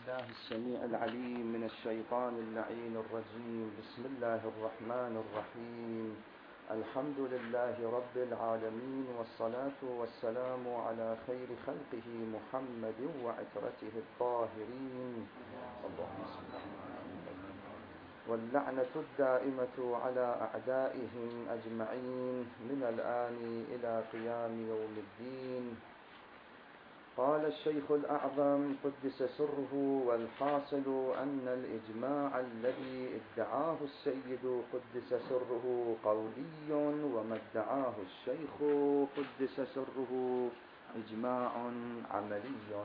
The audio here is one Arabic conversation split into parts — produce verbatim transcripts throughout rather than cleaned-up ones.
الله السميع العليم من الشيطان اللعين الرجيم. بسم الله الرحمن الرحيم. الحمد لله رب العالمين، والصلاة والسلام على خير خلقه محمد وعترته الطاهرين، اللهم صل على محمد. واللعنة الدائمة على أعدائهم أجمعين من الآن إلى قيام يوم الدين. قال الشيخ الأعظم قدس سره: والحاصل أن الإجماع الذي ادعاه السيد قدس سره قولي، وما ادعاه الشيخ قدس سره إجماع عملي.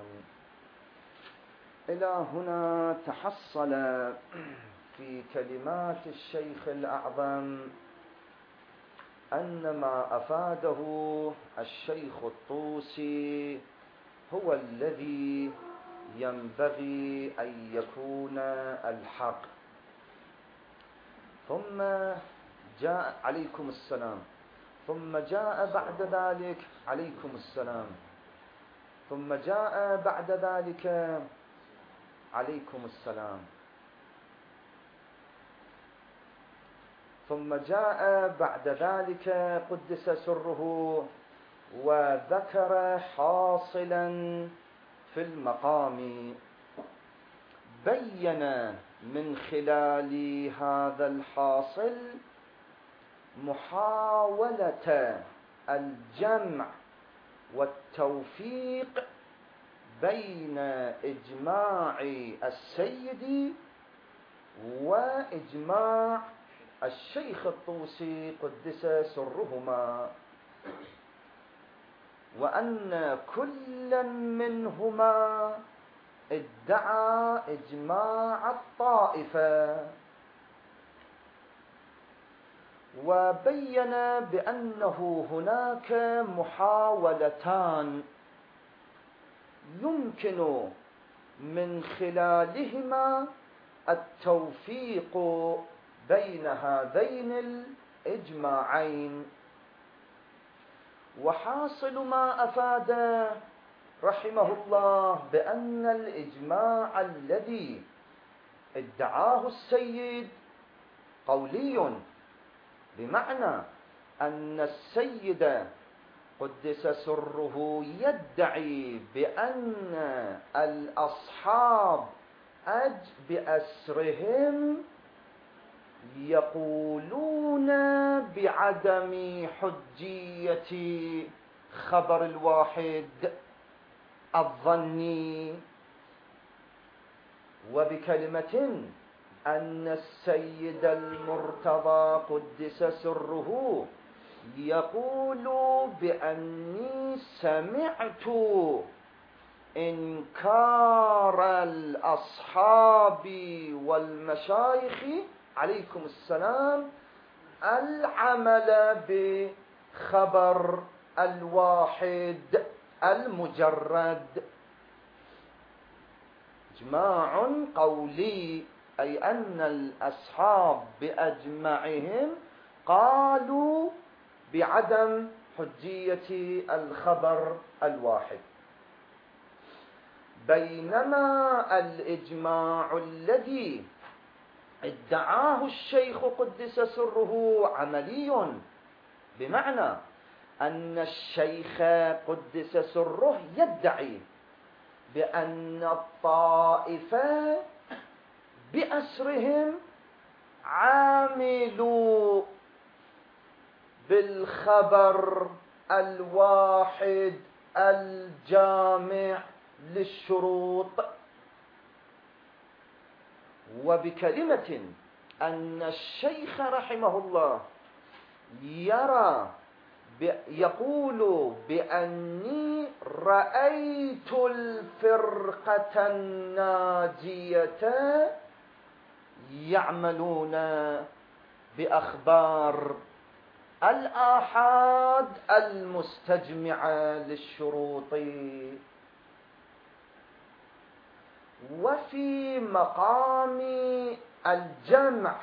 إلى هنا تحصل في كلمات الشيخ الأعظم أن ما أفاده الشيخ الطوسي هو الذي ينبغي أن يكون الحق. ثم جاء عليكم السلام ثم جاء بعد ذلك عليكم السلام ثم جاء بعد ذلك عليكم السلام ثم جاء بعد ذلك قدس سره وذكر حاصلا في المقام، بين من خلال هذا الحاصل محاولة الجمع والتوفيق بين إجماع السيد وإجماع الشيخ الطوسي قدس سرهما، وأن كل منهما ادعى إجماع الطائفة، وبين بأنه هناك محاولتان يمكن من خلالهما التوفيق بين هذين الإجماعين. وحاصل ما أفاد رحمه الله بأن الإجماع الذي ادعاه السيد قولي، بمعنى أن السيد قدس سره يدعي بأن الأصحاب أج بأسرهم يقولون بعدم حجية خبر الواحد الظني، وبكلمة أن السيد المرتضى قدس سره يقول بأني سمعت إنكار الأصحاب والمشايخ عليكم السلام العمل بخبر الواحد المجرد. إجماع قولي، أي أن الأصحاب بأجمعهم قالوا بعدم حجية الخبر الواحد، بينما الإجماع الذي ادعاه الشيخ قدس سره عملي، بمعنى أن الشيخ قدس سره يدعي بأن الطائفة بأسرهم عاملوا بالخبر الواحد الجامع للشروط، وبكلمة أن الشيخ رحمه الله يرى يقول بأني رأيت الفرقة الناجية يعملون بأخبار الآحاد المستجمعة للشروط. وفي مقام الجمع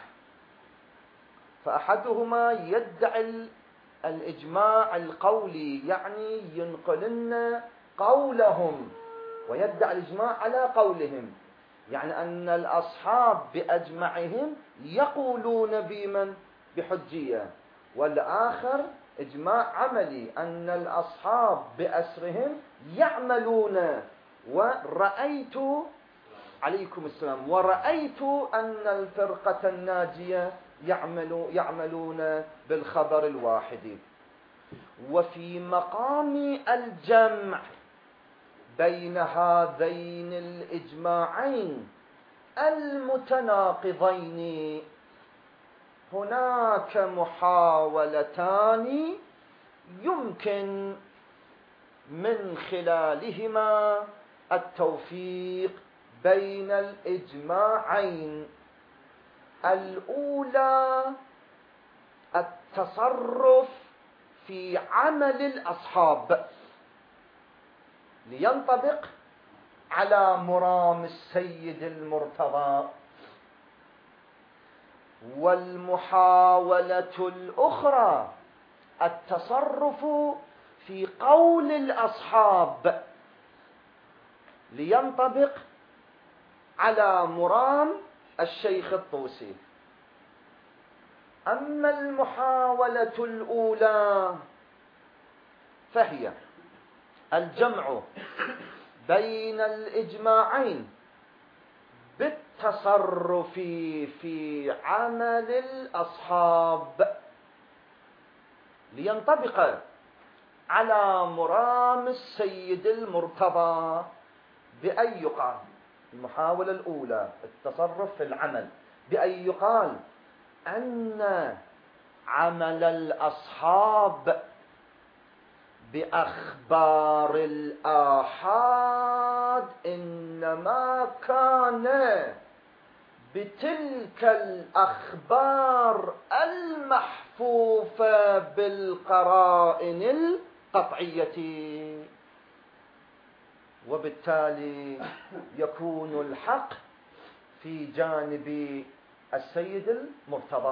فأحدهما يدعي الإجماع القولي، يعني ينقلن قولهم ويدعي الإجماع على قولهم، يعني أن الأصحاب بأجمعهم يقولون بمن بحجية، والآخر إجماع عملي أن الأصحاب بأسرهم يعملون. ورأيت عليكم السلام ورأيت أن الفرقة الناجية يعمل يعملون بالخبر الواحد. وفي مقام الجمع بين هذين الإجماعين المتناقضين هناك محاولتان يمكن من خلالهما التوفيق بين الإجماعين. الأولى التصرف في عمل الأصحاب لينطبق على مرام السيد المرتضى، والمحاولة الأخرى التصرف في قول الأصحاب لينطبق على مرام الشيخ الطوسي. أما المحاولة الأولى فهي الجمع بين الإجماعين بالتصرف في عمل الأصحاب لينطبق على مرام السيد المرتضى بأن يقال. المحاولة الأولى التصرف في العمل بأن يقال أن عمل الأصحاب بأخبار الآحاد إنما كان بتلك الأخبار المحفوفة بالقرائن القطعية، وبالتالي يكون الحق في جانب السيد المرتضى.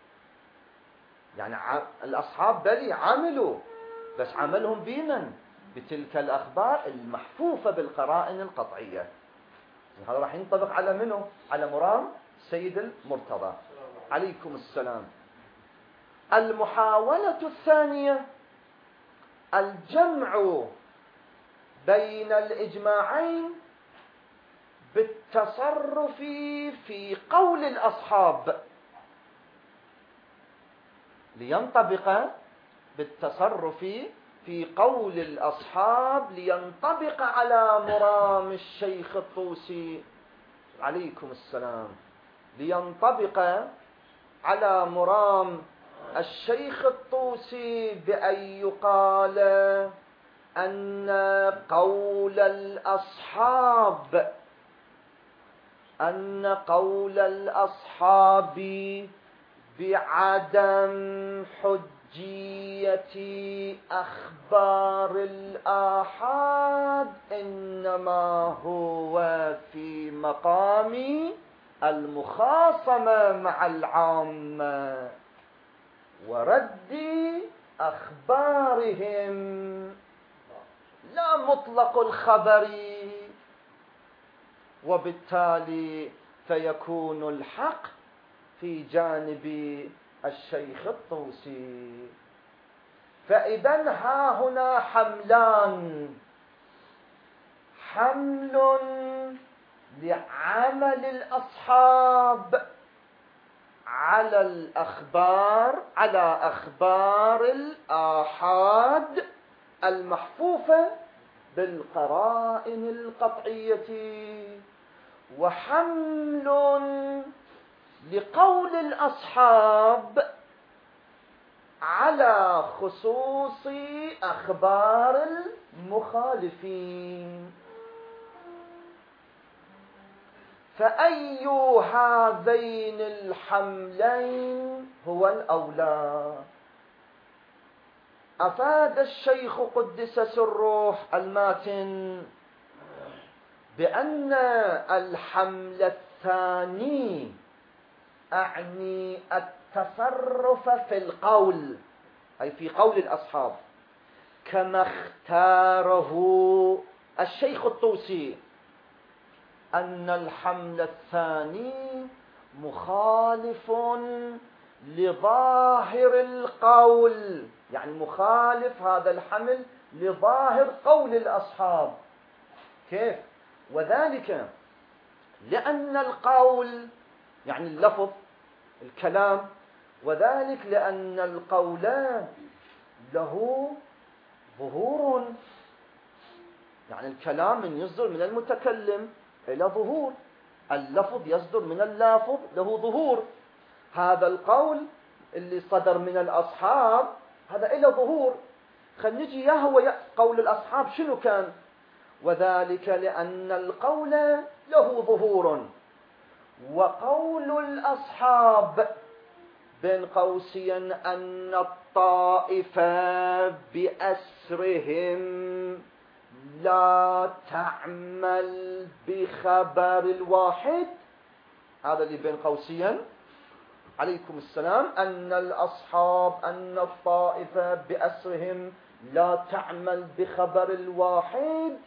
يعني الأصحاب بلي عملوا، بس عملهم بمن؟ بتلك الأخبار المحفوفة بالقرائن القطعية. هذا راح ينطبق على منه؟ على مرام السيد المرتضى عليكم السلام. المحاولة الثانية الجمع بين الإجماعين بالتصرف في قول الأصحاب لينطبق بالتصرف في قول الأصحاب لينطبق على مرام الشيخ الطوسي عليكم السلام، لينطبق على مرام الشيخ الطوسي بأن يقال أن قول الأصحاب أن قول الأصحاب بعدم حجية أخبار الآحاد إنما هو في مقام المخاصمة مع العامة ورد أخبارهم لا مطلق الخبر، وبالتالي فيكون الحق في جانب الشيخ الطوسي. فإذا ها هنا حملان: حمل لعمل الأصحاب على الأخبار على أخبار الآحاد المحفوفة بالقرائن القطعية، وحمل لقول الأصحاب على خصوص أخبار المخالفين. فأي هذين الحملين هو الأولى؟ أفاد الشيخ قدس سره الماتن بأن الحمل الثاني أعني التصرف في القول، أي في قول الأصحاب كما اختاره الشيخ الطوسي أن الحمل الثاني مخالف لظاهر القول، يعني مخالف هذا الحمل لظاهر قول الأصحاب. كيف؟ وذلك لأن القول يعني اللفظ الكلام، وذلك لأن القول له ظهور، يعني الكلام من يصدر من المتكلم إلى ظهور، اللفظ يصدر من اللافظ له ظهور. هذا القول اللي صدر من الأصحاب هذا إلى ظهور. خلينا نجي يهوى قول الأصحاب شنو كان؟ وذلك لأن القول له ظهور، وقول الأصحاب بين قوسين أن الطائفة بأسرهم لا تعمل بخبر الواحد، هذا اللي بين قوسين عليكم السلام، أن الأصحاب أن الطائفة بأسرهم لا تعمل بخبر الواحد،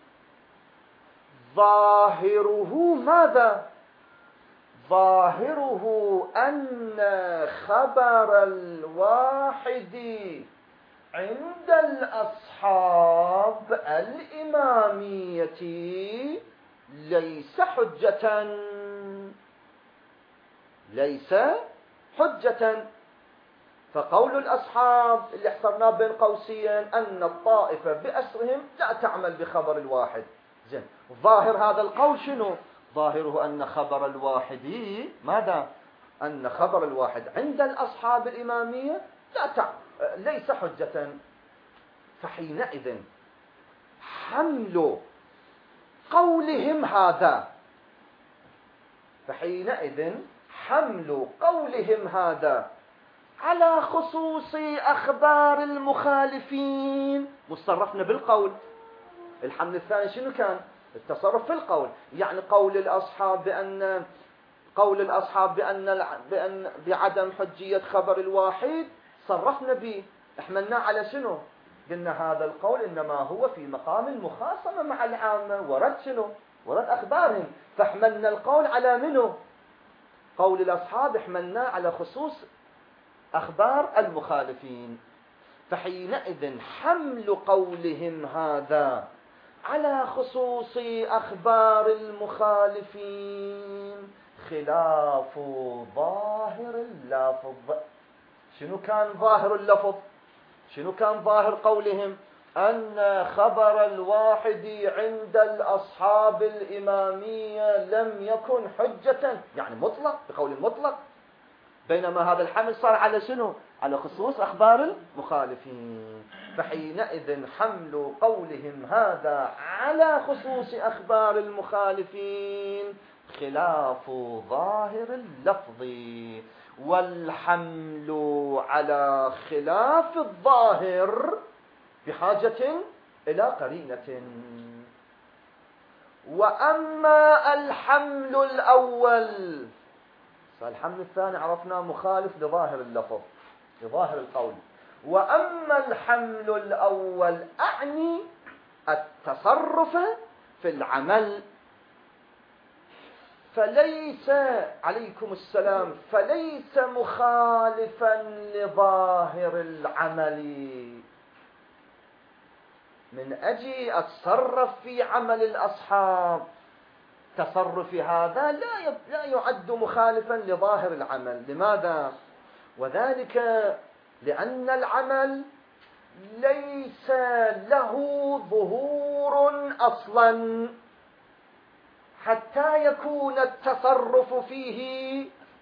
ظاهره ماذا؟ ظاهره أن خبر الواحد عند الأصحاب الإمامية ليس حجة، ليس حجة. فقول الأصحاب اللي احصرناه بين قوسين أن الطائفة بأسرهم لا تعمل بخبر الواحد، زين، ظاهر هذا القول شنو؟ ظاهره أن خبر الواحد ماذا؟ أن خبر الواحد عند الأصحاب الإمامية لا تع... ليس حجة. فحينئذ حمل قولهم هذا فحينئذ حمل قولهم هذا على خصوص أخبار المخالفين، مصرفنا بالقول. الحمل الثاني شنو كان؟ التصرف في القول، يعني قول الأصحاب بأن قول الأصحاب بأن بأن بعدم حجية خبر الواحد صرفنا به، احملناه على شنو؟ قلنا هذا القول إنما هو في مقام المخاصمة مع العامة، ورد شنو؟ ورد أخبارهم، فاحملنا القول على منه؟ قول الأصحاب احملناه على خصوص أخبار المخالفين. فحينئذ حمل قولهم هذا على خصوص أخبار المخالفين خلاف ظاهر اللفظ. شنو كان ظاهر اللفظ؟ شنو كان ظاهر قولهم؟ أن خبر الواحد عند الأصحاب الإمامية لم يكن حجة، يعني مطلق، بقول مطلق، بينما هذا الحمل صار على شنو؟ على خصوص أخبار المخالفين. فحينئذ حمل قولهم هذا على خصوص أخبار المخالفين خلاف ظاهر اللفظ، والحمل على خلاف الظاهر بحاجة إلى قرينة. وأما الحمل الأول، فالحمل الثاني عرفنا مخالف لظاهر اللفظ لظاهر القول. وأما الحمل الأول أعني التصرف في العمل، فليس عليكم السلام فليس مخالفا لظاهر العمل. من أجي أتصرف في عمل الأصحاب، تصرفي هذا لا لا يعد مخالفا لظاهر العمل. لماذا؟ وذلك لأن العمل ليس له ظهور أصلا حتى يكون التصرف فيه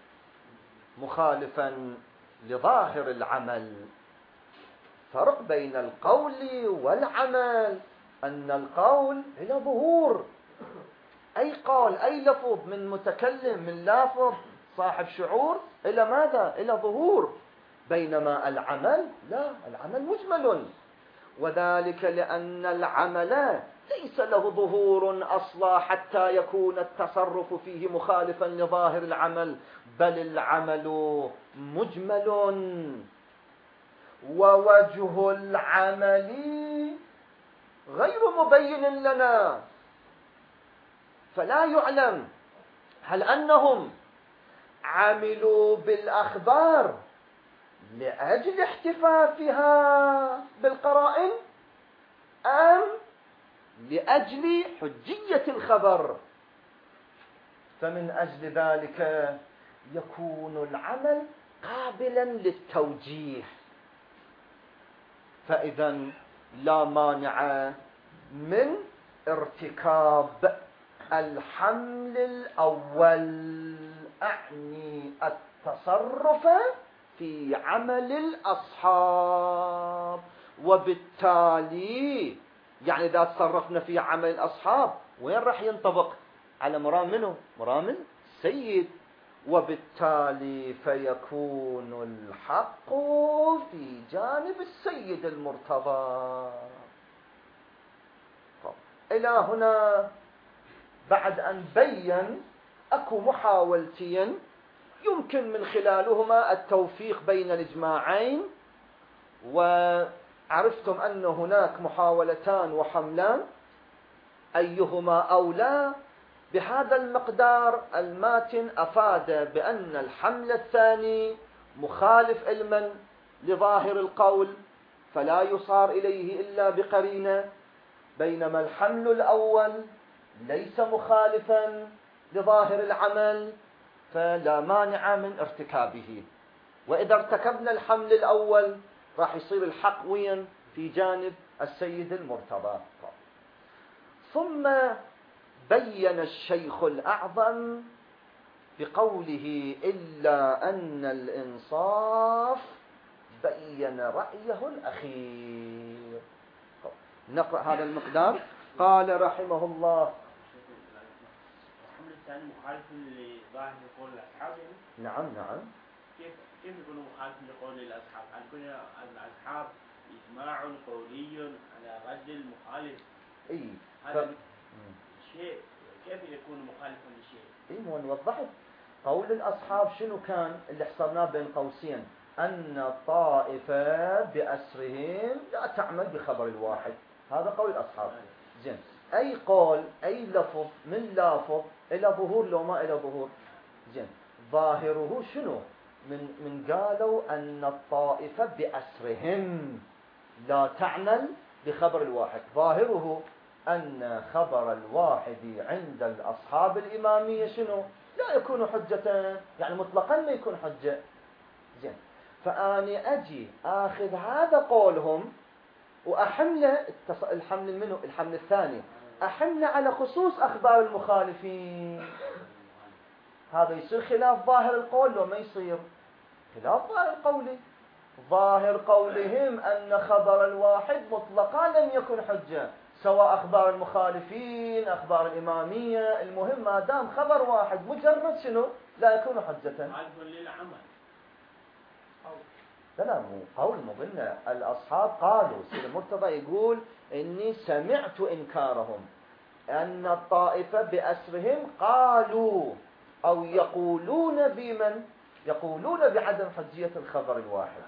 مخالفا لظاهر العمل. فرق بين القول والعمل أن القول له ظهور، أي قول أي لفظ من متكلم من لافظ صاحب شعور إلى ماذا؟ إلى ظهور، بينما العمل لا، العمل مجمل. وذلك لأن العمل ليس له ظهور أصلا حتى يكون التصرف فيه مخالفا لظاهر العمل، بل العمل مجمل، ووجه العمل غير مبين لنا. فلا يعلم هل أنهم عملوا بالأخبار لأجل احتفافها بالقرائن أم لأجل حجية الخبر. فمن أجل ذلك يكون العمل قابلا للتوجيه. فإذا لا مانع من ارتكاب الحمل الأول، أعني التصرف في عمل الأصحاب. وبالتالي يعني إذا تصرفنا في عمل الأصحاب وين راح ينطبق؟ على مرام منه؟ مرام السيد. وبالتالي فيكون الحق في جانب السيد المرتضى. إلى هنا بعد أن بين أكو محاولتين يمكن من خلالهما التوفيق بين الإجماعين، وعرفتم أن هناك محاولتان وحملان أيهما أولى. بهذا المقدار الماتن أفاد بأن الحمل الثاني مخالف علما لظاهر القول فلا يصار إليه إلا بقرينة، بينما الحمل الأول ليس مخالفا لظاهر العمل فلا مانع من ارتكابه. وإذا ارتكبنا الحمل الأول راح يصير الحق وين؟ في جانب السيد المرتضى. ثم بين الشيخ الأعظم بقوله إلا أن الإنصاف بين رأيه الأخير. نقرأ هذا المقدار. قال رحمه الله: الحمل الثاني مخالف لظاهر قول الأصحاب. نعم نعم. كيف كيف يكون مخالف لقول الأصحاب؟ هل يكون الأصحاب إجماع قولي على رد المخالف؟ إيه هذا شيء كيف يكون مخالفا لشيء؟ إيه مو نوضحت. قول الأصحاب شنو كان اللي حصرناه بين قوسين؟ أن الطائفة بأسرهم لا تعمل بخبر الواحد. هذا قول الأصحاب. زين، أي قول أي لفظ من لافظ إلى ظهور لو ما إلى ظهور. زين، ظاهره شنو؟ من من قالوا أن الطائفة بأسرهم لا تعمل بخبر الواحد، ظاهره أن خبر الواحد عند الأصحاب الإمامية شنو؟ لا يكون حجة، يعني مطلقا ما يكون حجة. زين، فأني أجي أخذ هذا قولهم وأحمله الحمل منه الحمل الثاني أحمله على خصوص أخبار المخالفين. هذا يصير خلاف ظاهر القول لو ما يصير؟ خلاف ظاهر قوله. ظاهر قولهم أن خبر الواحد مطلقا لم يكن حجة، سواء أخبار المخالفين أخبار الإمامية، المهم ما دام خبر واحد مجرد شنو؟ لا يكون حجة. لا لا مو قول، مو قلنا الأصحاب قالوا. سيد المرتضى يقول إني سمعت إنكارهم أن الطائفة بأسرهم قالوا أو يقولون بمن؟ يقولون بعدم حجية الخبر الواحد.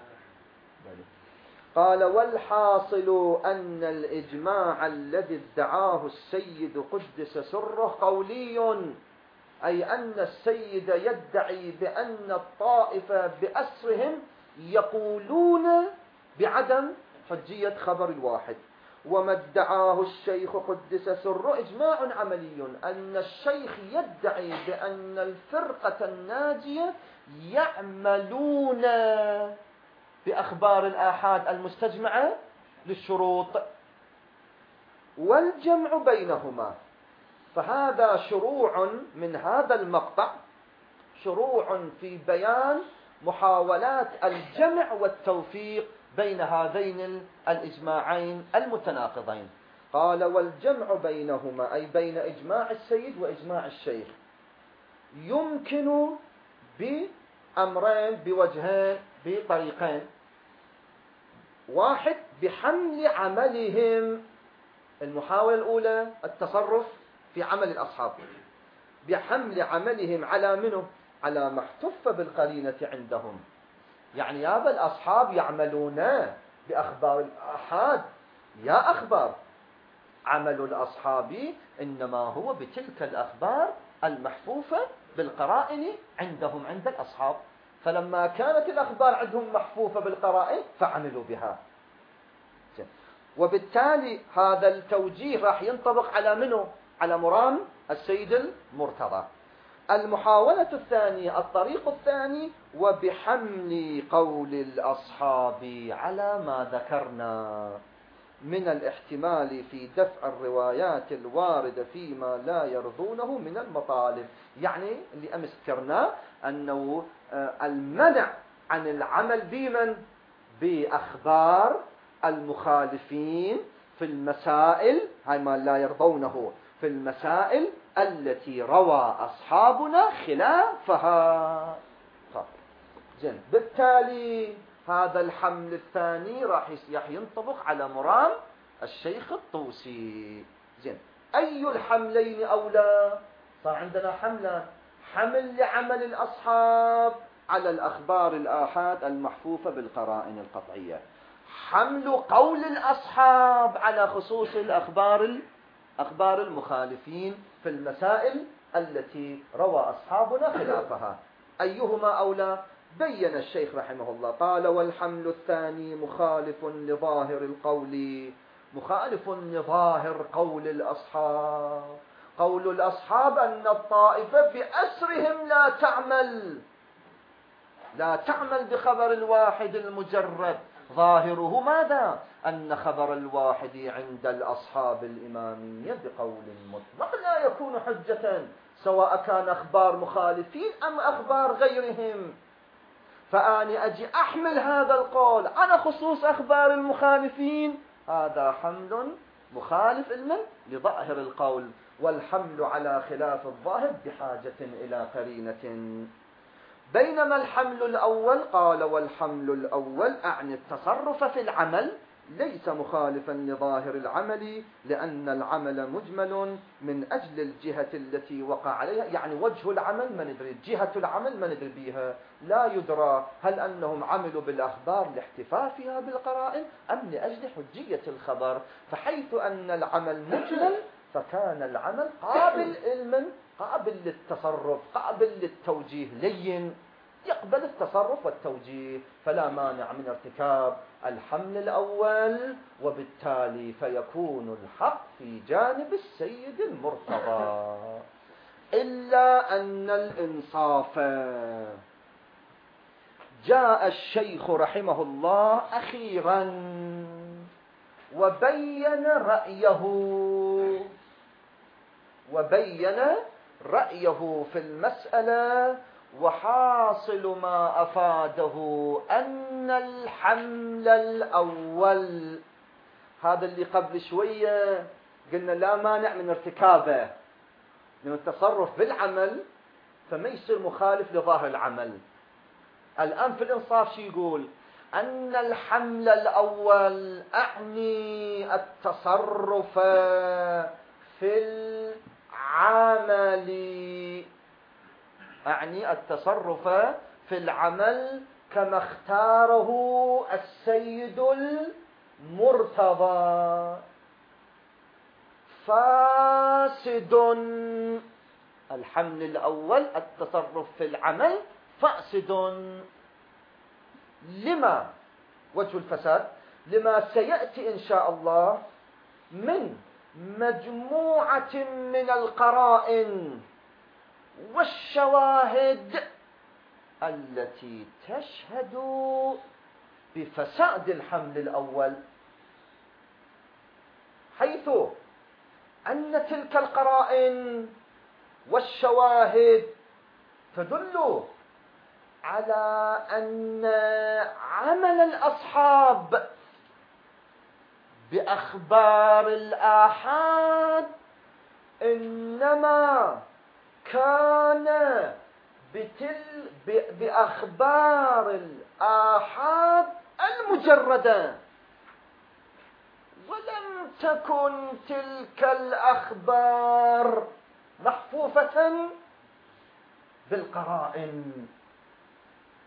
قال: والحاصل أن الإجماع الذي ادعاه السيد قدس سره قولي، أي أن السيد يدعي بأن الطائفة بأسرهم يقولون بعدم حجية خبر الواحد. وما ادعاه الشيخ قدس سره إجماع عملي، أن الشيخ يدعي بأن الفرقة الناجية يعملون بأخبار الآحاد المستجمعة للشروط، والجمع بينهما. فهذا شروع من هذا المقطع، شروع في بيان محاولات الجمع والتوفيق بين هذين الإجماعين المتناقضين. قال: والجمع بينهما أي بين إجماع السيد وإجماع الشيخ يمكن بأمرين بوجهين بطريقين. واحد بحمل عملهم، المحاولة الأولى التصرف في عمل الأصحاب، بحمل عملهم على منه؟ على ما احتف بالقرينة عندهم. يعني هذا الأصحاب يعملون بأخبار الآحاد، يا أخبار عمل الأصحاب إنما هو بتلك الأخبار المحفوفة بالقرائن عندهم عند الأصحاب، فلما كانت الأخبار عندهم محفوفة بالقرائن فعملوا بها. وبالتالي هذا التوجيه راح ينطبق على منه؟ على مرام السيد المرتضى. المحاولة الثانية، الطريق الثاني، وبحمل قول الأصحاب على ما ذكرنا من الاحتمال في دفع الروايات الواردة فيما لا يرضونه من المطالب. يعني اللي أمس ذكرناه أنه المنع عن العمل بمن؟ بأخبار المخالفين في المسائل، هاي ما لا يرضونه، في المسائل التي روى أصحابنا خلافها. زين، بالتالي هذا الحمل الثاني راح ينطبق على مرام الشيخ الطوسي. زين، أي الحملين أولى؟ صار عندنا حملان: حمل لعمل الأصحاب على الأخبار الآحاد المحفوفة بالقرائن القطعية، حمل قول الأصحاب على خصوص الأخبار أخبار المخالفين في المسائل التي روى أصحابنا خلافها. أيهما أولى؟ بين الشيخ رحمه الله، قال: والحمل الثاني مخالف لظاهر القول، مخالف لظاهر قول الأصحاب. قول الأصحاب أن الطائفة بأسرهم لا تعمل لا تعمل بخبر الواحد المجرد، ظاهره ماذا؟ أن خبر الواحد عند الأصحاب الإمامية بقول مطلق لا يكون حجة، سواء كان أخبار مخالفين أم أخبار غيرهم. فأني أجي أحمل هذا القول على خصوص أخبار المخالفين، هذا حمل مخالف المن لظاهر القول، والحمل على خلاف الظاهر بحاجة إلى قرينة. بينما الحمل الأول، قال: والحمل الأول أعني التصرف في العمل، ليس مخالفا لظاهر العمل، لأن العمل مجمل من أجل الجهة التي وقع عليها. يعني وجه العمل ما ندري، جهة العمل ما ندري بها، لا يدرى هل أنهم عملوا بالأخبار لاحتفافها بالقرائن أم لأجل حجية الخبر. فحيث أن العمل مجمل فكان العمل قابل علما، قابل للتصرف، قابل للتوجيه، لين يقبل التصرف والتوجيه، فلا مانع من ارتكاب الحمل الأول، وبالتالي فيكون الحق في جانب السيد المرتضى. إلا أن الإنصاف، جاء الشيخ رحمه الله أخيرا وبين رأيه وبين رأيه في المسألة، وحاصل ما أفاده أن الحمل الأول، هذا اللي قبل شوية قلنا لا مانع من ارتكابه من التصرف بالعمل، فما يصير مخالف لظاهر العمل. الآن في الإنصاف شو يقول؟ أن الحمل الأول أعني التصرف في العمل، أعني التصرف في العمل كما اختاره السيد المرتضى، فاسد. الحمل الأول التصرف في العمل فاسد. لما وجه الفساد؟ لما سيأتي إن شاء الله من مجموعة من القرائن والشواهد التي تشهد بفساد الحمل الأول، حيث أن تلك القرائن والشواهد تدل على أن عمل الأصحاب بأخبار الآحاد إنما كان بتل بأخبار الآحاد المجردة، ولم تكن تلك الأخبار محفوفة بالقرائن.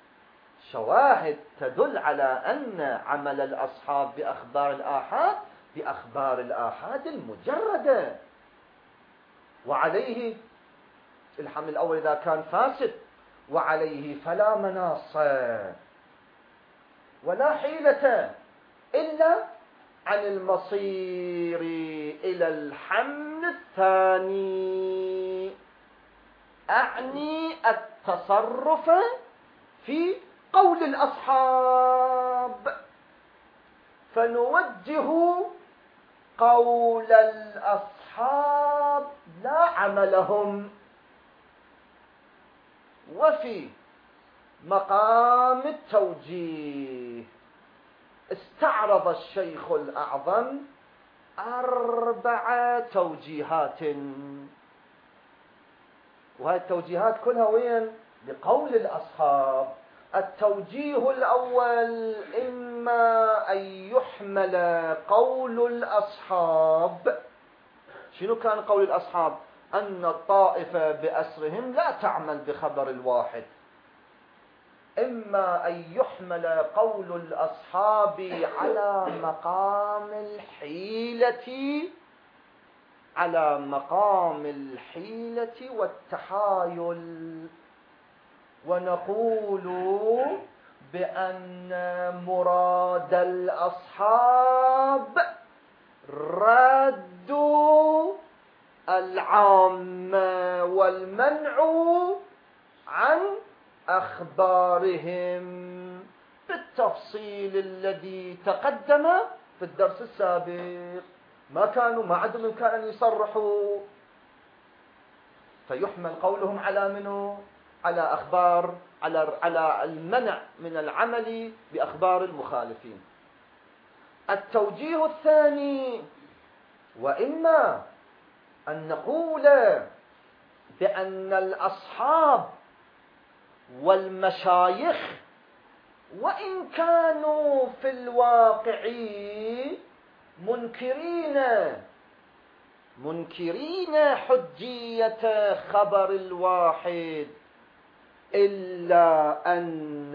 شواهد تدل على أن عمل الأصحاب بأخبار الآحاد بأخبار الآحاد المجردة. وعليه الحمل الأول إذا كان فاسد، وعليه فلا مناص ولا حيلة إلا عن المصير إلى الحمل الثاني، أعني التصرف في قول الأصحاب، فنوجه قول الأصحاب لا عملهم. وفي مقام التوجيه استعرض الشيخ الأعظم أربع توجيهات، وهذه التوجيهات كلها وين؟ لقول الأصحاب. التوجيه الأول: إما أن يحمل قول الأصحاب. شنو كان قول الأصحاب؟ أن الطائفة بأسرهم لا تعمل بخبر الواحد. إما أن يحمل قول الأصحاب على مقام الحيلة على مقام الحيلة والتحايل، ونقول بأن مراد الأصحاب رد العام والمنع عن أخبارهم بالتفصيل الذي تقدم في الدرس السابق. ما كانوا ما عندهم إمكان أن يصرحوا، فيحمل قولهم على منه؟ على أخبار على على المنع من العمل بأخبار المخالفين. التوجيه الثاني: وإما أن نقول بأن الأصحاب والمشايخ وإن كانوا في الواقع منكرين منكرين حجية خبر الواحد، إلا أن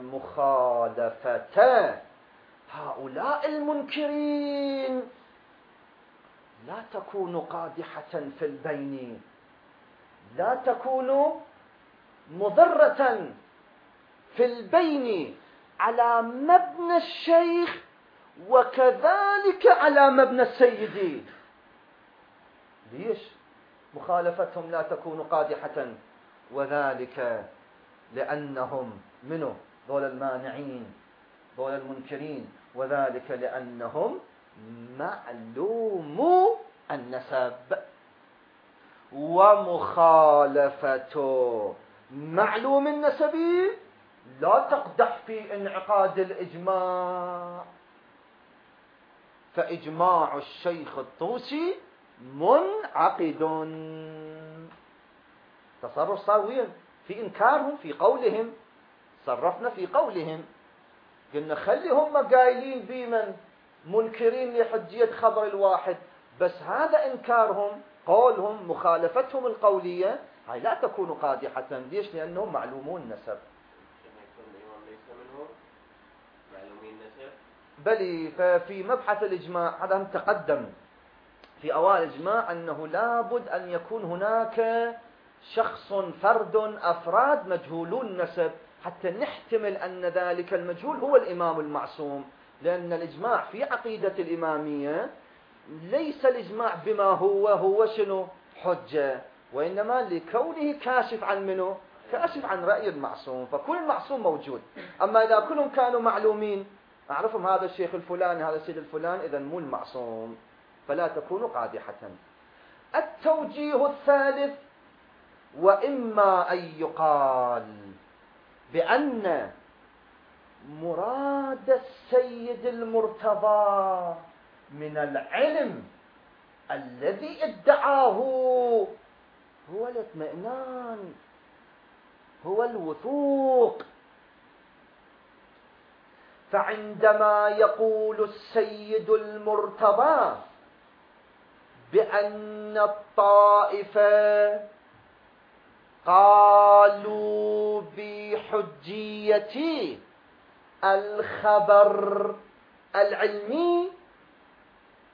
مخالفة هؤلاء المنكرين لا تكون قادحة في البين، لا تكون مضرة في البين على مبنى الشيخ وكذلك على مبنى السيد. ليش مخالفتهم لا تكون قادحة؟ وذلك لأنهم منه ذول المانعين ذول المنكرين، وذلك لأنهم معلوم النسب، ومخالفة معلوم النسب لا تقدح في انعقاد الإجماع، فإجماع الشيخ الطوسي منعقد. تصرف صار وين؟ في إنكارهم في قولهم. صرفنا في قولهم، قلنا خلي هم قايلين بمن منكرين لحجية خبر الواحد، بس هذا إنكارهم قولهم مخالفتهم القولية هاي لا تكون قادحة. ليش؟ لأنهم معلومون النسب. بل ففي مبحث الإجماع هذا تقدم في أوائل الإجماع أنه لابد أن يكون هناك شخص فرد أفراد مجهولون النسب حتى نحتمل أن ذلك المجهول هو الإمام المعصوم، لأن الإجماع في عقيدة الإمامية ليس الإجماع بما هو هو شنو حجة، وإنما لكونه كاشف عن منه كاشف عن رأي المعصوم، فكل المعصوم موجود. أما إذا كلهم كانوا معلومين أعرفهم هذا الشيخ الفلاني هذا السيد الفلان، إذن مو المعصوم، فلا تكون قادحة. التوجيه الثالث: وإما أن يقال بأن مراد السيد المرتضى من العلم الذي ادعاه هو الاطمئنان، هو الوثوق. فعندما يقول السيد المرتضى بأن الطائفة قالوا بحجية الخبر العلمي،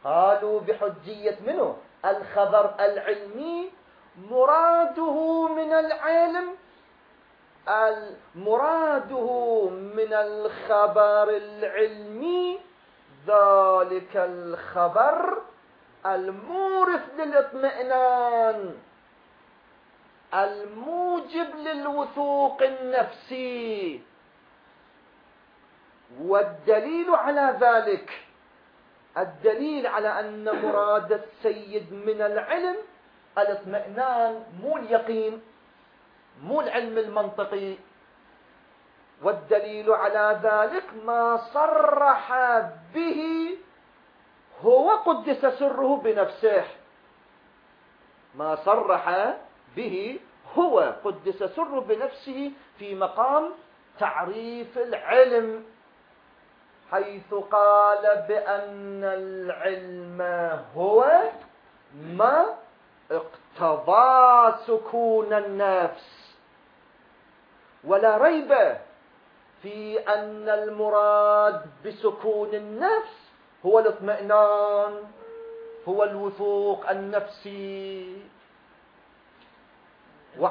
قالوا بحجية منه الخبر العلمي، مراده من العلم مراده من الخبر العلمي ذلك الخبر المورث للاطمئنان الموجب للوثوق النفسي. والدليل على ذلك، الدليل على أن مراد السيد من العلم الاطمئنان، مو اليقين، مو العلم المنطقي. والدليل على ذلك ما صرح به هو قدس سره بنفسه، ما صرح به هو قدس سره بنفسه في مقام تعريف العلم، حيث قال بأن العلم هو ما اقتضى سكون النفس. ولا ريب في أن المراد بسكون النفس هو الاطمئنان، هو الوثوق النفسي. و...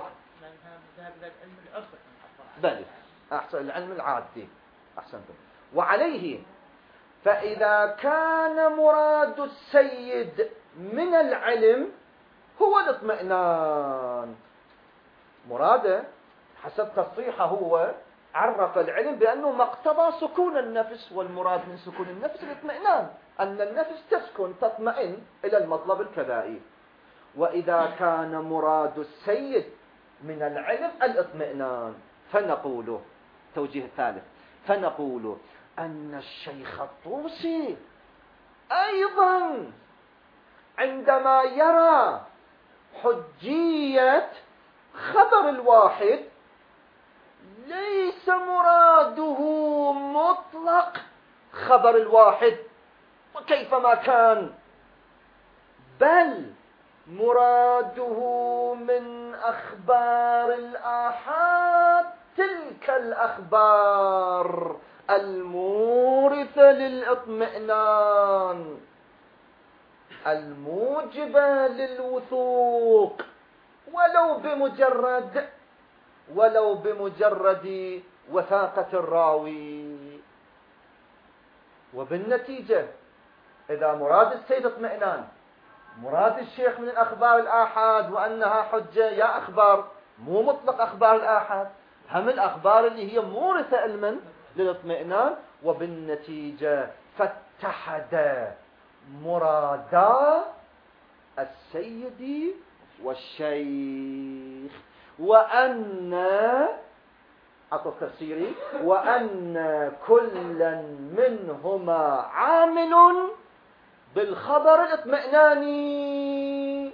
بل أحسن العلم العادي أحسنتم. وعليه فإذا كان مراد السيد من العلم هو الاطمئنان، مراده حسب تصريحه هو عرف العلم بأنه ما اقتضى سكون النفس، والمراد من سكون النفس الاطمئنان، أن النفس تسكن تطمئن إلى المطلب الكذائي. وإذا كان مراد السيد من العلم الاطمئنان فنقول توجيه ثالث، فنقول أن الشيخ الطوسي أيضا عندما يرى حجية خبر الواحد ليس مراده مطلق خبر الواحد وكيفما كان، بل مراده من أخبار الآحاد تلك الأخبار المورثة للاطمئنان الموجبة للوثوق، ولو بمجرد ولو بمجرد وثاقة الراوي. وبالنتيجة إذا مراد السيد اطمئنان، مراد الشيخ من الأخبار الآحاد وأنها حجة، يا أخبار مو مطلق أخبار الآحاد، هم الأخبار اللي هي مورثة علما للاطمئنان. وبالنتيجة فاتحد مرادا السيد والشيخ، وأن عطف تفسيري وأن كلا منهما عامل بالخبر الاطمئناني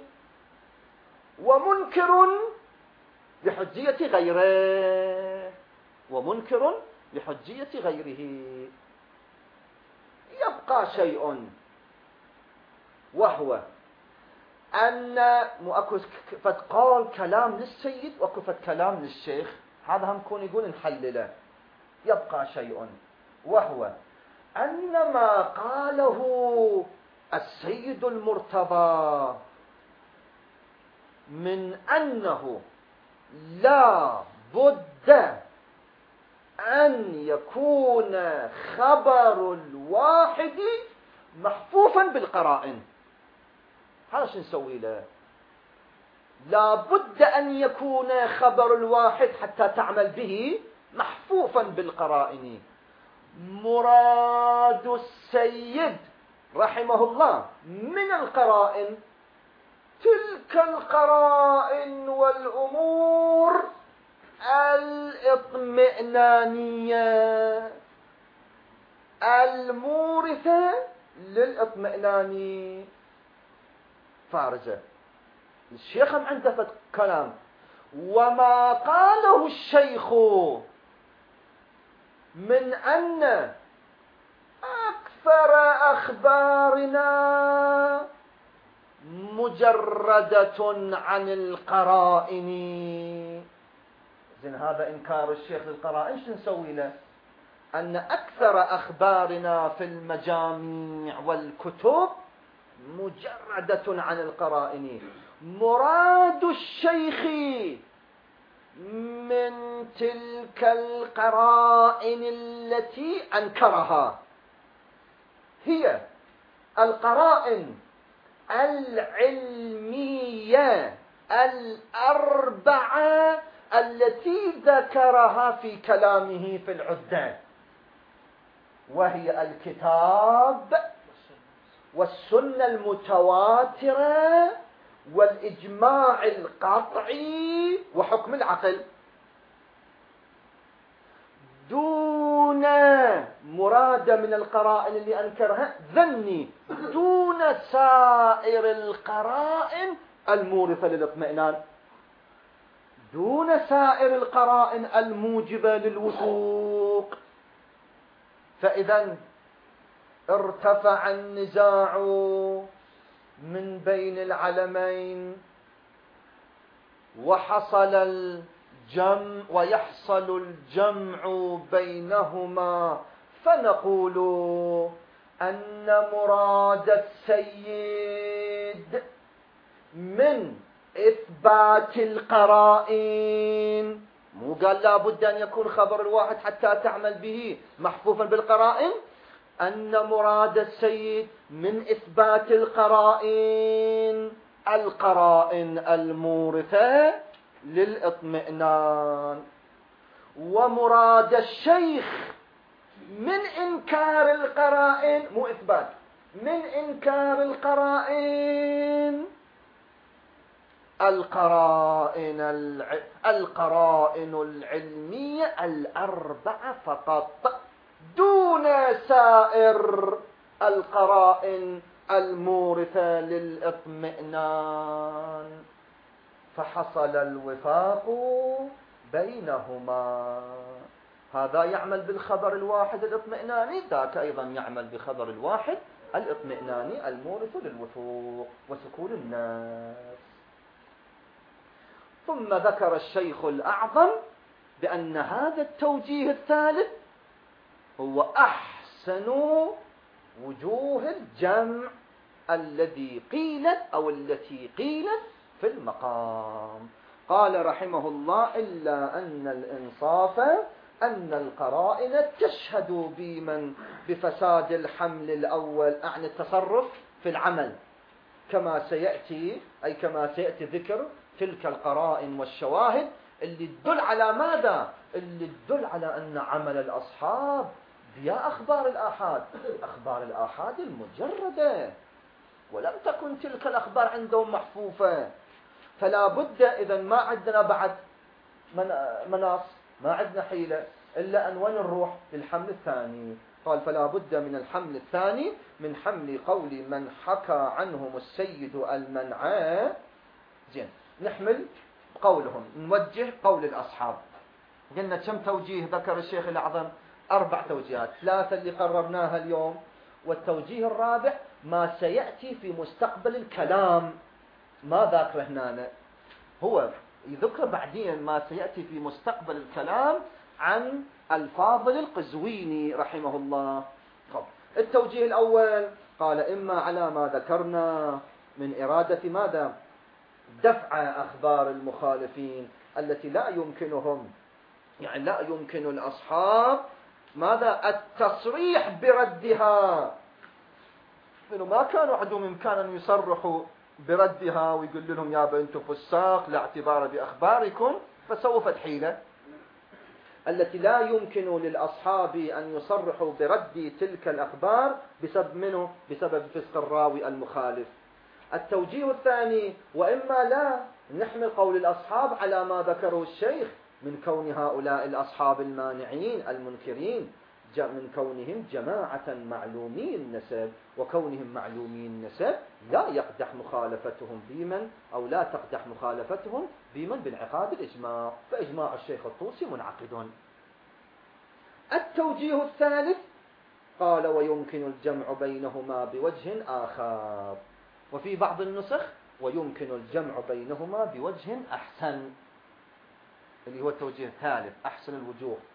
ومنكر لحجية غيره ومنكر لحجية غيره. يبقى شيء، وهو أن أكو قال كلام للسيد وأكو كلام للشيخ، هذا هم كون يقول نحلله. يبقى شيء، وهو أن ما قاله السيد المرتضى من أنه لا بد أن يكون خبر الواحد محفوفا بالقرائن. هذا شو نسوي له؟ لا بد أن يكون خبر الواحد حتى تعمل به محفوفا بالقرائن. مراد السيد رحمه الله من القرائن تلك القرائن والأمور الاطمئنانية المورثة للاطمئنان. فارجة الشيخ هم عنده فت كلام، وما قاله الشيخ من أن أكثر أخبارنا مجردة عن القرائن. زين هذا إنكار الشيخ للقرائن، شو نسوي له؟ أن أكثر أخبارنا في المجاميع والكتب مجردة عن القرائن. مراد الشيخ من تلك القرائن التي أنكرها هي القرائن العلمية الأربعة التي ذكرها في كلامه في العدة، وهي الكتاب والسنة المتواترة والإجماع القطعي وحكم العقل، دون مراد من القرائن اللي أنكرها ذني، دون سائر القرائن المورثة للاطمئنان، دون سائر القرائن الموجبة للوثوق. فإذا ارتفع النزاع من بين العلمين وحصل الجمع ويحصل الجمع بينهما، فنقول أن مراد السيد من إثبات القرائن، مو قال لا بد أن يكون خبر الواحد حتى تعمل به محفوفا بالقرائن، أن مراد السيد من إثبات القرائن القرائن المورثة للإطمئنان، ومراد الشيخ من إنكار القرائن، مو إثبات، من إنكار القرائن القرائن الع... القرائن العلمية الأربعة فقط، دون سائر القرائن المورثة للإطمئنان، فحصل الوفاق بينهما. هذا يعمل بالخبر الواحد الاطمئناني، ذاك أيضا يعمل بخبر الواحد الاطمئناني المورث للوثوق وسكون الناس. ثم ذكر الشيخ الأعظم بأن هذا التوجيه الثالث هو أحسن وجوه الجمع الذي قيلت أو التي قيلت في المقام. قال رحمه الله: إلا أن الإنصاف أن القرائن تشهد بمن بفساد الحمل الأول، أعني التصرف في العمل، كما سيأتي أي كما سيأتي ذكر تلك القرائن والشواهد اللي تدل على ماذا؟ اللي تدل على أن عمل الأصحاب بيا أخبار الآحاد، أخبار الآحاد المجردة، ولم تكن تلك الأخبار عندهم محفوفة. فلا بد إذن ما عندنا بعد مناص، ما عندنا حيلة إلا أن وين نروح للحمل الثاني. قال: فلا بد من الحمل الثاني من حمل قول من حكى عنهم السيد المنعى. زين، نحمل قولهم، نوجه قول الأصحاب. قلنا كم توجيه ذكر الشيخ الأعظم؟ أربع توجيهات، ثلاثة اللي قررناها اليوم، والتوجيه الرابع ما سيأتي في مستقبل الكلام، ما ذكر هنا، هو يذكر بعدين ما سيأتي في مستقبل الكلام عن الفاضل القزويني رحمه الله. طب التوجيه الأول قال: إما على ما ذكرنا من إرادة ماذا؟ دفع أخبار المخالفين التي لا يمكنهم، يعني لا يمكن الأصحاب ماذا؟ التصريح بردها، لأنه ما كانوا عندهم إمكان أن يصرحوا بردها ويقول لهم يا بنت فساق لا اعتبار بأخباركم، فسووا فتحيلة التي لا يمكن للأصحاب أن يصرحوا برد تلك الأخبار بسبب منه بسبب فسق الراوي المخالف. التوجيه الثاني: وإما لا نحمل قول الأصحاب على ما ذكره الشيخ من كون هؤلاء الأصحاب المانعين المنكرين من كونهم جماعة معلومي النسب، وكونهم معلومي النسب لا يقدح مخالفتهم بمن أو لا تقدح مخالفتهم بمن بانعقاد الإجماع، فإجماع الشيخ الطوسي منعقد. التوجيه الثالث قال: ويمكن الجمع بينهما بوجه آخر، وفي بعض النسخ ويمكن الجمع بينهما بوجه أحسن، اللي هو التوجيه الثالث، أحسن الوجوه.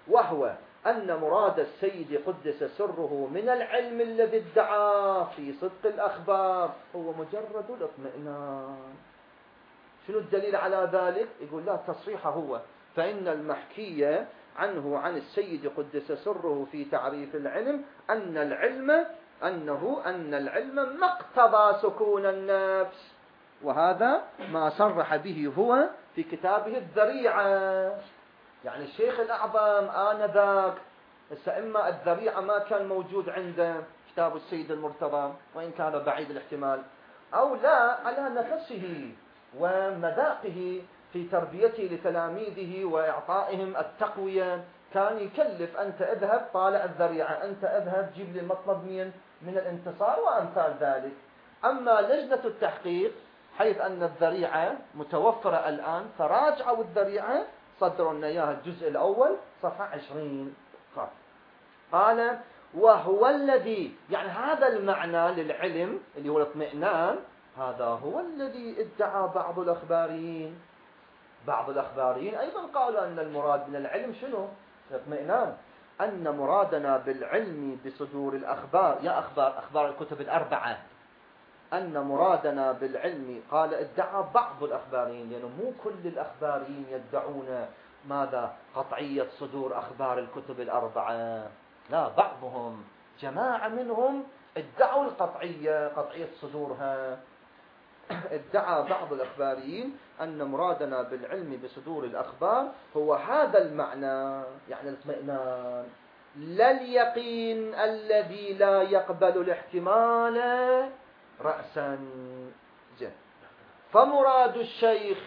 وهو أن مراد السيد قدس سره من العلم الذي ادعاه في صدق الأخبار هو مجرد الاطمئنان. شنو الدليل على ذلك؟ يقول لا تصريح هو، فإن المحكي عنه عن السيد قدس سره في تعريف العلم أن العلم أنه أن العلم ما اقتضى سكون النفس، وهذا ما صرح به هو في كتابه الذريعة. يعني الشيخ الأعظم آنذاك إما الذريعة ما كان موجود عنده كتاب السيد المرتضى وإن كان بعيد الاحتمال، أو لا على نفسه ومذاقه في تربيته لتلاميذه وإعطائهم التقوية كان يكلف أنت اذهب طالع الذريعة، أنت اذهب جيب لي المطلب من من الانتصار وأمثال ذلك. أما لجنة التحقيق حيث أن الذريعة متوفرة الآن فراجعوا الذريعة صدروا لنا إياها الجزء الأول صفحة عشرين. قال وهو الذي، يعني هذا المعنى للعلم اللي هو الاطمئنان، هذا هو الذي ادعى بعض الأخباريين. بعض الأخباريين أيضا قالوا أن المراد من العلم شنو؟ الاطمئنان. أن مرادنا بالعلم بصدور الأخبار، يا أخبار أخبار الكتب الأربعة، أن مرادنا بالعلم قال ادعى بعض الأخباريين، لأنه يعني مو كل الأخباريين يدعون ماذا؟ قطعية صدور أخبار الكتب الأربعة، لا، بعضهم جماعة منهم ادعوا القطعية، قطعية صدورها. ادعى بعض الأخباريين أن مرادنا بالعلم بصدور الأخبار هو هذا المعنى، يعني الاطمئنان، لا اليقين الذي لا يقبل الاحتمال رأسا. جه. فمراد الشيخ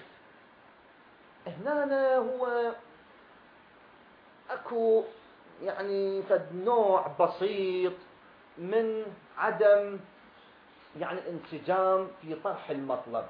هنا هو أكو يعني فد نوع بسيط من عدم يعني الانسجام في طرح المطلب،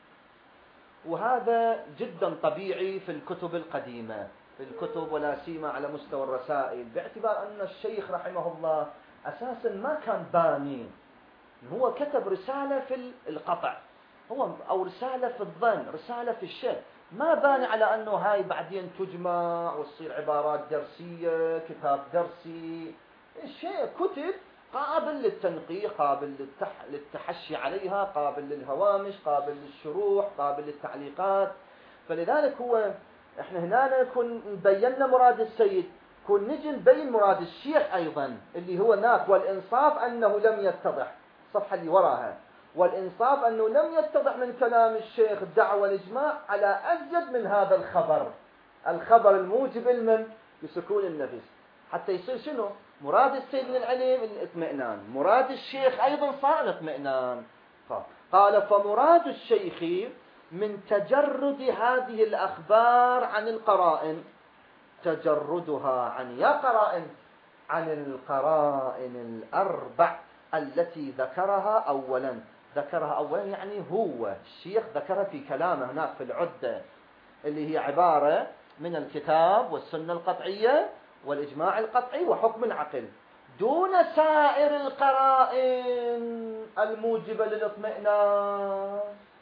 وهذا جدا طبيعي في الكتب القديمة، في الكتب ولا سيما على مستوى الرسائل، باعتبار أن الشيخ رحمه الله أساسا ما كان باني، هو كتب رسالة في القطع هو أو رسالة في الظن، رسالة في الشك، ما باني على أنه هاي بعدين تجمع وتصير عبارات درسية، كتاب درسي. الشيء كتب قابل للتنقيح، قابل للتح... للتحشي عليها، قابل للهوامش، قابل للشروح، قابل للتعليقات. فلذلك هو احنا هنا نكون بينا مراد السيد، كون نجي نبين مراد الشيخ أيضا اللي هو هناك، والإنصاف أنه لم يتضح، الصفحة اللي وراها، والإنصاف أنه لم يتضح من كلام الشيخ الدعوة الإجماع على أزيد من هذا الخبر، الخبر الموجب لمن؟ لسكون النفس، حتى يصير شنو؟ مراد السيد من العلم الاطمئنان، مراد الشيخ أيضا صار الاطمئنان. قال فمراد الشيخ من تجرد هذه الأخبار عن القرائن، تجردها عن يا قرائن، عن القرائن الأربع التي ذكرها أولا. ذكرها أولا يعني هو الشيخ ذكرها في كلامه هناك في العدة، اللي هي عبارة من الكتاب والسنة القطعية والإجماع القطعي وحكم العقل، دون سائر القرائن الموجبة للاطمئنان.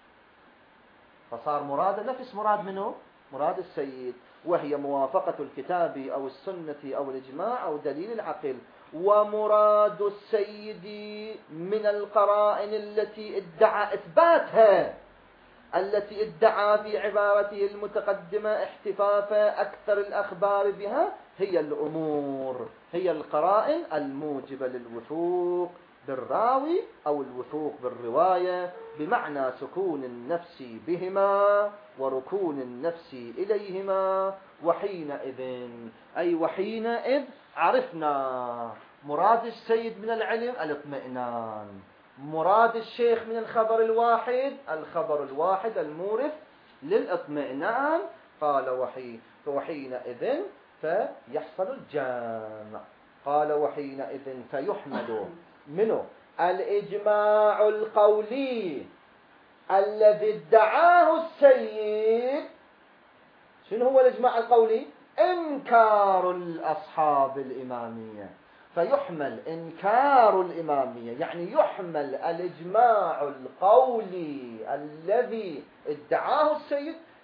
فصار مراد نفس مراد منه؟ مراد السيد، وهي موافقة الكتاب أو السنة أو الإجماع أو دليل العقل. ومراد السيد من القرائن التي ادعى إثباتها، التي ادعى في عبارته المتقدمة احتفاف أكثر الأخبار بها، هي الأمور، هي القرائن الموجبة للوثوق بالراوي أو الوثوق بالرواية، بمعنى سكون النفس بهما وركون النفس إليهما. وحينئذ أي وحينئذ عرفنا مراد السيد من العلم الاطمئنان، مراد الشيخ من الخبر الواحد الخبر الواحد المورث للاطمئنان. قال وحي فوحينئذ فيحصل الجامع. قال وحينئذ فيحمل منه الإجماع القولي الذي ادعاه السيد. شنو هو الإجماع القولي؟ إنكار الأصحاب الإمامية. فيحمل إنكار الإمامية، يعني يحمل الإجماع القولي الذي ادعاه السيد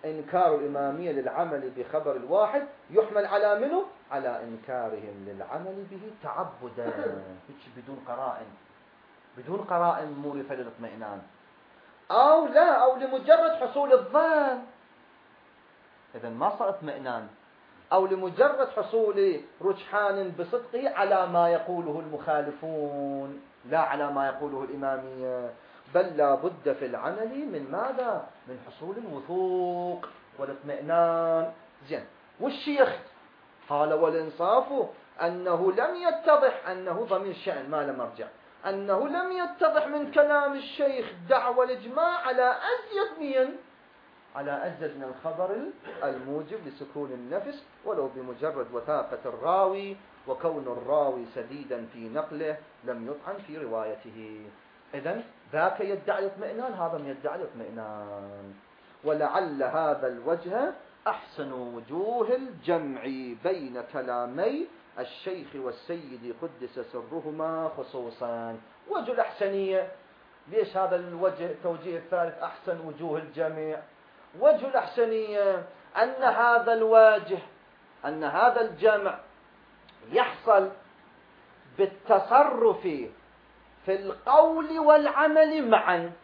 إنكار الإمامية للعمل بخبر الواحد يحمل على منه؟ على إنكارهم للعمل به تعبدا، بدون قرائن، بدون قرائن مورثة للاطمئنان، أو لا، أو لمجرد حصول الظن، إذا ما صار اطمئنان، أو لمجرد حصول رجحان بصدقه على ما يقوله المخالفون لا على ما يقوله الإمامية، بل لا بد في العمل من ماذا؟ من حصول الوثوق والاطمئنان. زين، والشيخ قال والإنصاف أنه لم يتضح، أنه ضمير شأن ما له مرجع، أنه لم يتضح من كلام الشيخ دعوى الإجماع على أزيد من على أزيد من الخبر الموجب لسكون النفس ولو بمجرد وثاقة الراوي، وكون الراوي سديدا في نقله لم يطعن في روايته. إذن ذاك يدعي الاطمئنان، هذا يدعي الاطمئنان. ولعل هذا الوجه أحسن وجوه الجمع بين كلامي الشيخ والسيد قدس سرهما خصوصا. وجه الأحسنية، ليش هذا الوجه توجيه الثالث أحسن وجوه الجمع؟ وجه الأحسنية أن هذا الواجه، أن هذا الجمع يحصل بالتصرف في القول والعمل معا،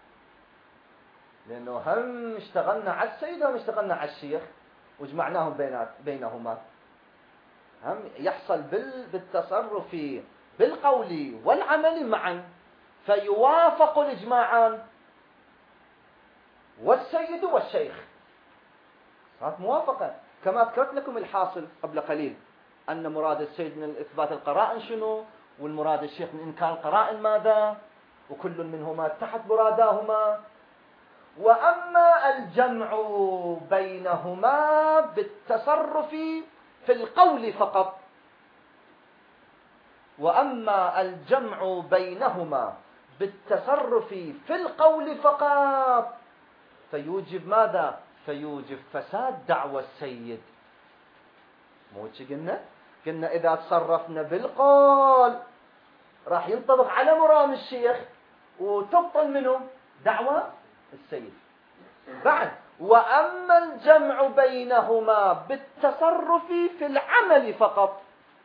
لأنه هم اشتغلنا على السيد وهم اشتغلنا على الشيخ وجمعناهم بينهما، هم يحصل بالتصرف بالقول والعمل معا فيوافق الإجماعان والسيد والشيخ، صارت موافقة. كما ذكرت لكم الحاصل قبل قليل أن مراد السيد من إثبات القرائن شنو، والمراد الشيخ من إنكار القرائن ماذا، وكل منهما تحت مراداهما. وأما الجمع بينهما بالتصرف في القول فقط، وأما الجمع بينهما بالتصرف في القول فقط فيوجب ماذا؟ فيوجب فساد دعوى السيد. مو قلنا؟ قلنا إذا تصرفنا بالقول راح ينطبق على مرام الشيخ وتبطل منه دعوى السيد. بعد وأما الجمع بينهما بالتصرف في العمل فقط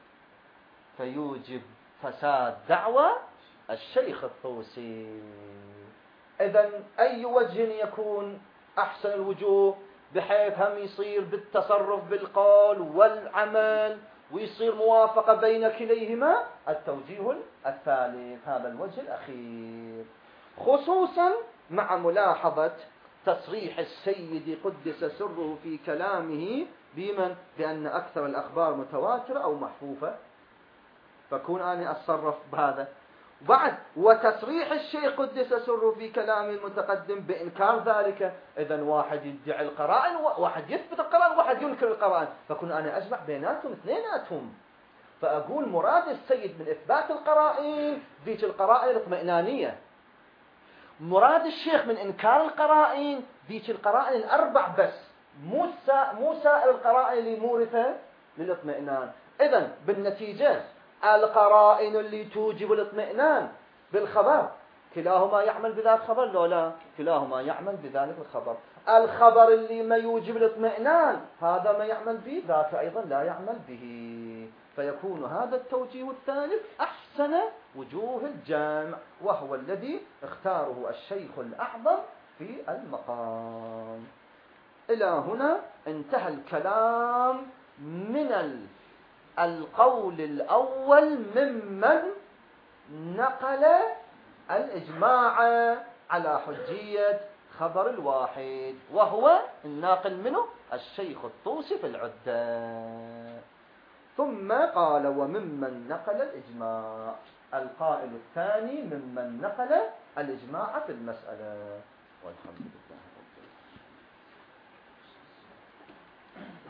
فيوجب فساد دعوى الشيخ الطوسي. إذن أي وجه يكون أحسن الوجوه بحيث هم يصير بالتصرف بالقول والعمل ويصير موافقة بين كليهما؟ التوجيه الثالث، هذا الوجه الأخير، خصوصا مع ملاحظة تصريح السيد قدس سره في كلامه بمن؟ بأن أكثر الأخبار متواترة أو محفوفة، فكون أنا أتصرف بهذا. بعد وتصريح الشيخ قدس سره في كلام المتقدم بإنكار ذلك. إذن واحد يدعي القرائن، واحد يثبت القرائن، واحد ينكر القرائن، فكون أنا أجمع بيناتهم اثنيناتهم، فأقول مراد السيد من إثبات القرائن ذيك القرائن الاطمئنانية، مراد الشيخ من إنكار القرائن ذيك القرائن الأربع بس، مو سائر القرائن اللي مورثة للاطمئنان. إذن بالنتيجة القرائن اللي توجب الاطمئنان بالخبر كلاهما يعمل بذلك الخبر، لو لا كلاهما يعمل بذلك الخبر. الخبر اللي ما يوجب الاطمئنان هذا ما يعمل به، ذاك أيضا لا يعمل به، فيكون هذا التوجيه الثالث أحسن وجوه الجامع، وهو الذي اختاره الشيخ الأعظم في المقام. إلى هنا انتهى الكلام من القول الأول ممن نقل الإجماع على حجية خبر الواحد، وهو الناقل منه الشيخ الطوسي في العدة. ثم قال وممن نقل الإجماع، القائل الثاني ممن نقل الإجماع في المسألة. والحمد لله.